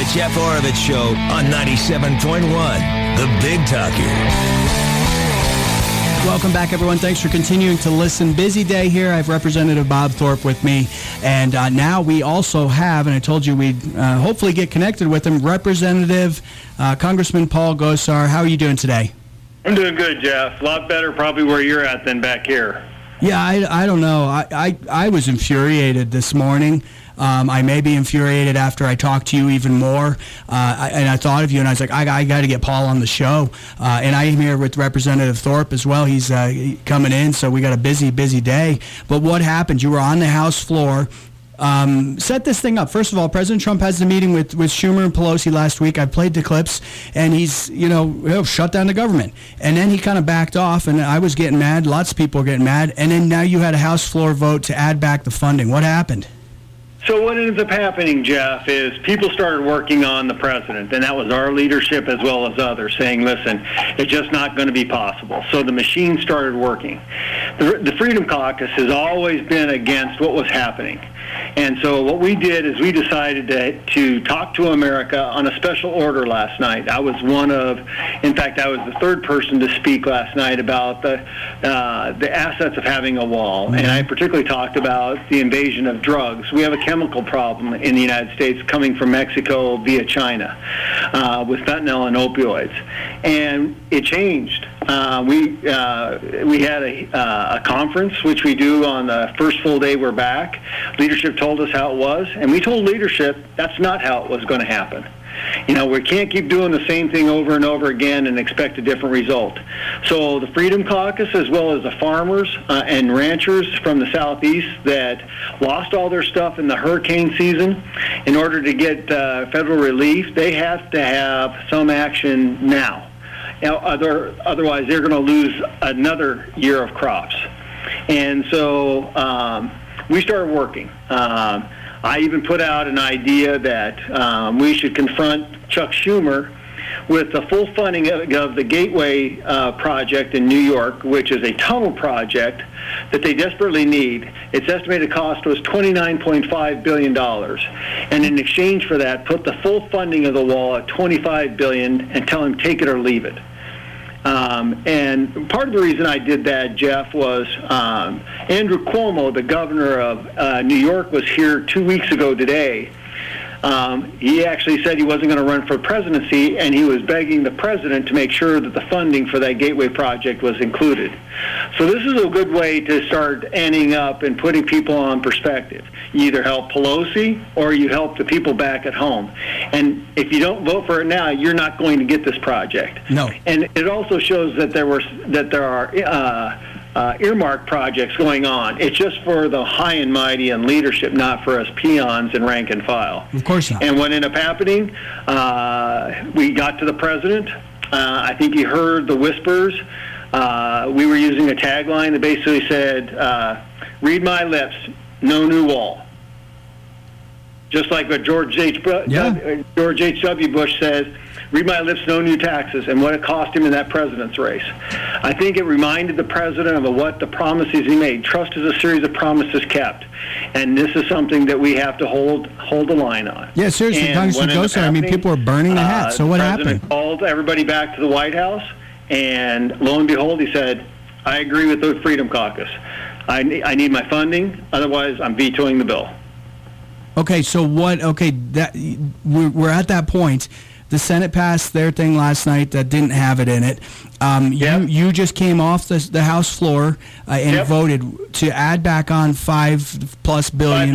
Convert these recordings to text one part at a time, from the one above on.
Jeff Oravits Show on 97.1, The Big Talker. Welcome back, everyone. Thanks for continuing to listen. Busy day here. I have Representative Bob Thorpe with me. And now we also have, and I told you we'd hopefully get connected with him, Representative Congressman Paul Gosar. How are you doing today? I'm doing good, Jeff. A lot better probably where you're at than back here. Yeah, I don't know. I was infuriated this morning. I may be infuriated after I talked to you even more. And I thought of you, and I was like, I got to get Paul on the show. And I am here with Representative Thorpe as well. He's coming in, so we got a busy day. But what happened? You were on the House floor. Set this thing up. First of all, President Trump has the meeting with Schumer and Pelosi last week. I played the clips, and he's, shut down the government. And then he kind of backed off, and I was getting mad. Lots of people were getting mad. And then now you had a House floor vote to add back the funding. What happened? So what ends up happening, Jeff, is people started working on the president, and that was our leadership as well as others, saying, listen, it's just not going to be possible. So the machine started working. The Freedom Caucus has always been against what was happening. And so what we did is we decided to talk to America on a special order last night. I was in fact, I was the third person to speak last night about the assets of having a wall. Mm-hmm. And I particularly talked about the invasion of drugs. We have a chemical problem in the United States coming from Mexico via China with fentanyl and opioids. And it changed. We had a conference, which we do on the first full day we're back. Leadership told us how it was, and we told leadership that's not how it was going to happen. We can't keep doing the same thing over and over again and expect a different result. So the Freedom Caucus, as well as the farmers and ranchers from the Southeast that lost all their stuff in the hurricane season, in order to get federal relief, they have to have some action now. Otherwise, they're going to lose another year of crops. And so we started working. I even put out an idea that we should confront Chuck Schumer with the full funding of the Gateway project in New York, which is a tunnel project that they desperately need. Its estimated cost was $29.5 billion. And in exchange for that, put the full funding of the wall at $25 billion and tell him take it or leave it. And part of the reason I did that, Jeff, was Andrew Cuomo, the governor of New York, was here 2 weeks ago today. He actually said he wasn't going to run for presidency, and he was begging the president to make sure that the funding for that Gateway project was included. So this is a good way to start ending up and putting people on perspective. You either help Pelosi or you help the people back at home. And if you don't vote for it now, you're not going to get this project. No. And it also shows that there are earmark projects going on. It's just for the high and mighty and leadership, not for us peons and rank and file. Of course not. And what ended up happening, we got to the president. I think he heard the whispers. We were using a tagline that basically said, read my lips, no new wall. Just like what George H.W. Bush says, read my lips, no new taxes, and what it cost him in that president's race. I think it reminded the president of what the promises he made. Trust is a series of promises kept, and this is something that we have to hold the line on. Yeah, seriously, Congressman Gosar, people are burning the hat. So what happened? The president called everybody back to the White House, and lo and behold, he said, I agree with the Freedom Caucus. I need my funding, otherwise I'm vetoing the bill. Okay, so what? Okay, we're at that point. The Senate passed their thing last night that didn't have it in it. You just came off the House floor and voted to add back on $5+ billion.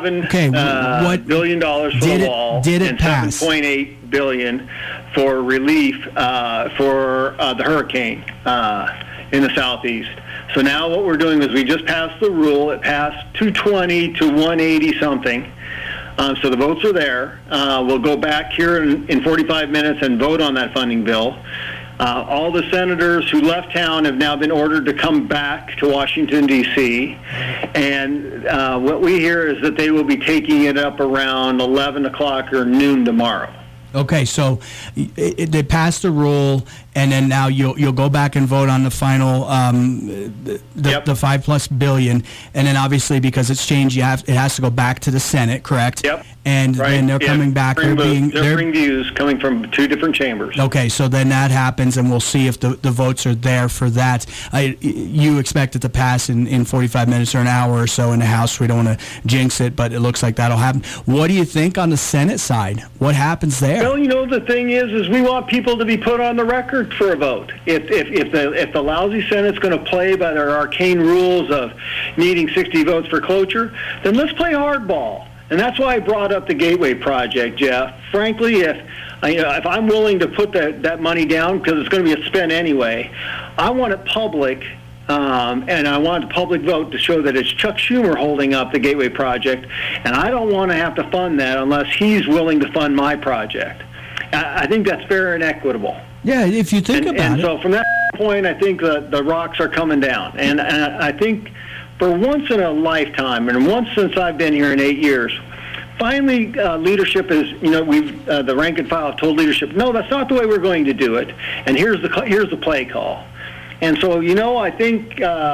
$5.7 billion for the wall. Did it and pass? $7.8 billion for relief for the hurricane in the Southeast. So now what we're doing is we just passed the rule. It passed 220 to 180 something. So the votes are there. We'll go back here in 45 minutes and vote on that funding bill. All the senators who left town have now been ordered to come back to Washington, D.C. And what we hear is that they will be taking it up around 11 o'clock or noon tomorrow. Okay, so they passed the rule, and then now you'll go back and vote on the final the $5+ billion, and then obviously because it's changed, it has to go back to the Senate, correct? Yep. And then they're coming back. Differing views coming from two different chambers. Okay, so then that happens, and we'll see if the votes are there for that. You expect it to pass in 45 minutes or an hour or so in the House. We don't want to jinx it, but it looks like that'll happen. What do you think on the Senate side? What happens there? Well, the thing is we want people to be put on the record for a vote. If the lousy Senate's going to play by their arcane rules of needing 60 votes for cloture, then let's play hardball. And that's why I brought up the Gateway Project, Jeff. Frankly, if I'm willing to put that money down, because it's going to be a spend anyway, I want it public, and I want a public vote to show that it's Chuck Schumer holding up the Gateway Project, and I don't want to have to fund that unless he's willing to fund my project. I think that's fair and equitable. Yeah, if you think about it. And so from that point, I think the rocks are coming down. And I think for once in a lifetime, and once since I've been here in 8 years, finally leadership is, the rank and file told leadership, no, that's not the way we're going to do it, and here's the play call. And so, I think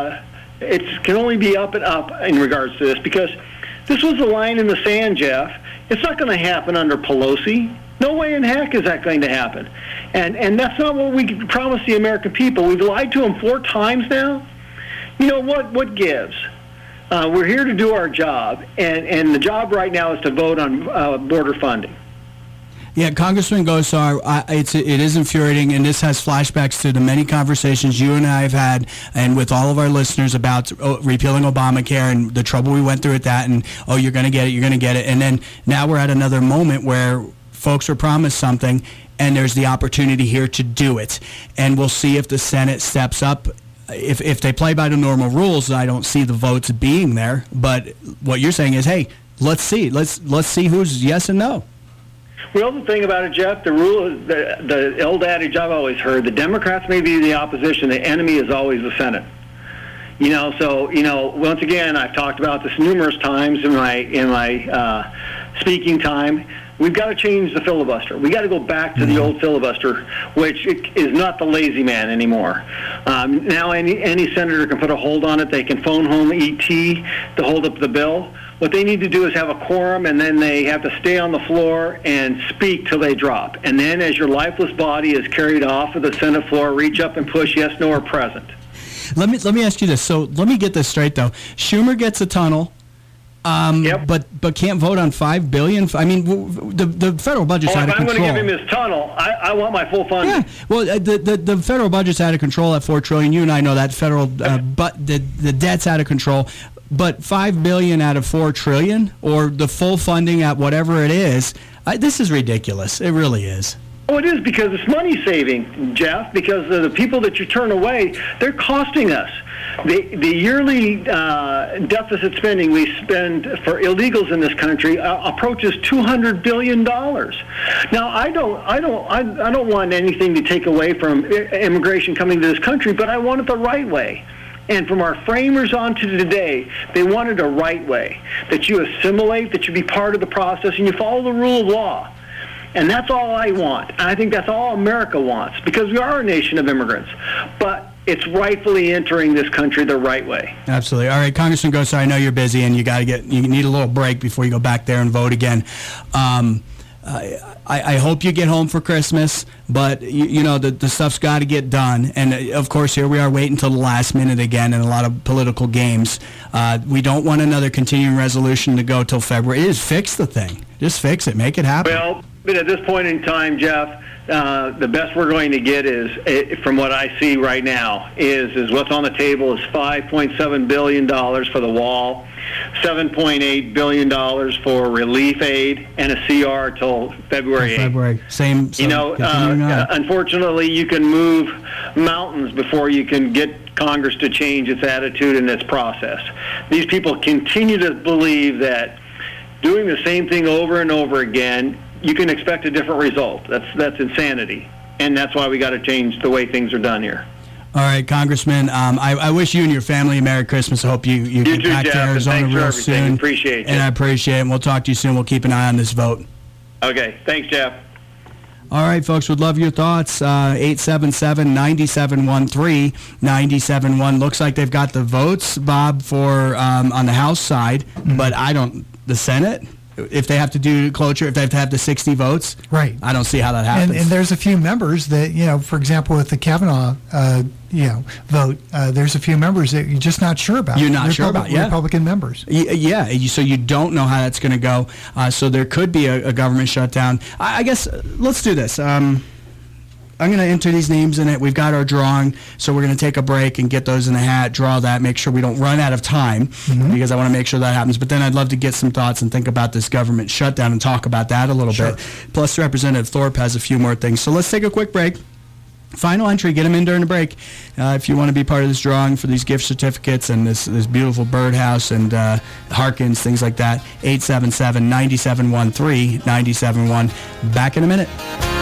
it can only be up and up in regards to this, because this was the line in the sand, Jeff. It's not going to happen under Pelosi. No way in heck is that going to happen. And that's not what we promised the American people. We've lied to them 4 times now. What gives? We're here to do our job, and the job right now is to vote on border funding. Yeah, Congressman Gosar, it is infuriating, and this has flashbacks to the many conversations you and I have had, and with all of our listeners about repealing Obamacare and the trouble we went through with that, and you're going to get it, and then now we're at another moment where folks are promised something, and there's the opportunity here to do it, and we'll see if the Senate steps up. If they play by the normal rules, I don't see the votes being there. But what you're saying is, hey, let's see. Let's see who's yes and no. Well, the thing about it, Jeff, the old adage I've always heard, the Democrats may be the opposition, the enemy is always the Senate. Once again, I've talked about this numerous times in my speaking time. We've got to change the filibuster. We got to go back to the old filibuster, which is not the lazy man anymore. Now any senator can put a hold on it. They can phone home ET to hold up the bill. What they need to do is have a quorum, and then they have to stay on the floor and speak till they drop. And then as your lifeless body is carried off of the Senate floor, reach up and push yes, no, or present. Let me ask you this. So let me get this straight, though. Schumer gets a tunnel. But can't vote on $5 billion. I mean, the federal budget's out of control. If I'm going to give him his tunnel, I want my full funding. Yeah, well, the federal budget's out of control at $4 trillion. You and I know that federal, but the debt's out of control. But $5 billion out of $4 trillion, or the full funding at whatever it is, this is ridiculous. It really is. Oh, it is, because it's money saving, Jeff, because the people that you turn away, they're costing us. The yearly deficit spending we spend for illegals in this country approaches $200 billion. Now, I don't want anything to take away from immigration coming to this country, but I want it the right way. And from our framers on to today, they wanted a right way, that you assimilate, that you be part of the process, and you follow the rule of law. And that's all I want. And I think that's all America wants, because we are a nation of immigrants. But it's rightfully entering this country the right way. Absolutely. All right, Congressman Gosar, I know you're busy and you need a little break before you go back there and vote again. I hope you get home for Christmas, but the stuff's got to get done. And of course, here we are waiting until the last minute again in a lot of political games. We don't want another continuing resolution to go till February. Just fix the thing. Just fix it. Make it happen. Well, but at this point in time, Jeff, the best we're going to get is, from what I see right now, is what's on the table is $5.7 billion for the wall, $7.8 billion for relief aid, and a CR till February 8th. February. Same. Unfortunately, you can move mountains before you can get Congress to change its attitude and its process. These people continue to believe that doing the same thing over and over again, you can expect a different result. That's insanity, and that's why we got to change the way things are done here. All right, Congressman. I wish you and your family a Merry Christmas. I hope you get back to Arizona real soon. Appreciate it. And I appreciate it. And we'll talk to you soon. We'll keep an eye on this vote. Okay. Thanks, Jeff. All right, folks, would love your thoughts. 877-9713-971. Looks like they've got the votes, Bob, for on the House side, but the Senate, if they have to do cloture, if they have to have the 60 votes, right? I don't see how that happens. And there's a few members that, for example, with the Kavanaugh, vote, there's a few members that you're just not sure about. You're not sure about, Republican members. Yeah, so you don't know how that's going to go. So there could be a government shutdown. I guess let's do this. I'm going to enter these names in it. We've got our drawing, so we're going to take a break and get those in the hat, draw that, make sure we don't run out of time, because I want to make sure that happens. But then I'd love to get some thoughts and think about this government shutdown and talk about that a little bit. Plus, Representative Thorpe has a few more things. So let's take a quick break. Final entry, get them in during the break. If you want to be part of this drawing for these gift certificates and this beautiful birdhouse and Harkins, things like that, 877-9713-971. Back in a minute.